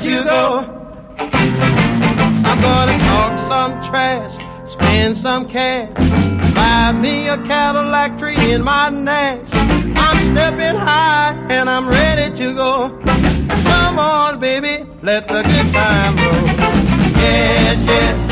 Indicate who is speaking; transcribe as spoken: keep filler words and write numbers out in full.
Speaker 1: let you go. I'm gonna talk some trash, spend some cash, buy me a Cadillac, tree in my Nash. I'm stepping high and I'm ready to go. Come on, baby, let the good time roll. Yes, yes.